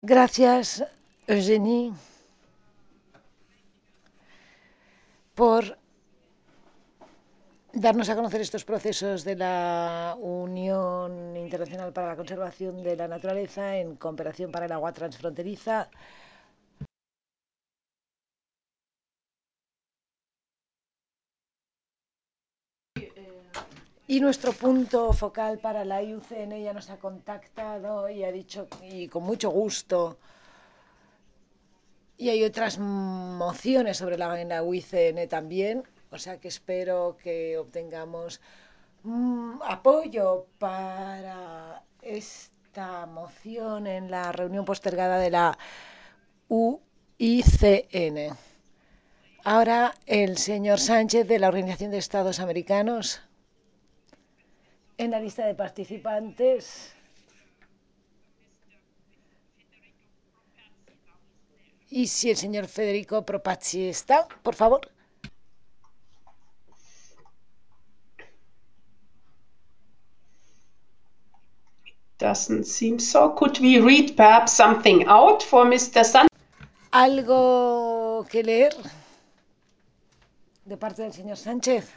Gracias, Eugenie, por darnos a conocer estos procesos de la Unión Internacional para la Conservación de la Naturaleza en cooperación para el agua transfronteriza. Y nuestro punto focal para la IUCN ya nos ha contactado y ha dicho, y con mucho gusto, y hay otras mociones sobre en la UICN también, o sea que espero que obtengamos apoyo para esta moción en la reunión postergada de la UICN. Ahora el señor Sánchez de la Organización de Estados Americanos en la lista de participantes. Y si el señor Federico Propazzi está, por favor. Doesn't seem so. Could we read perhaps something out for Mr. Sun? ¿Algo que leer de parte del señor Sánchez?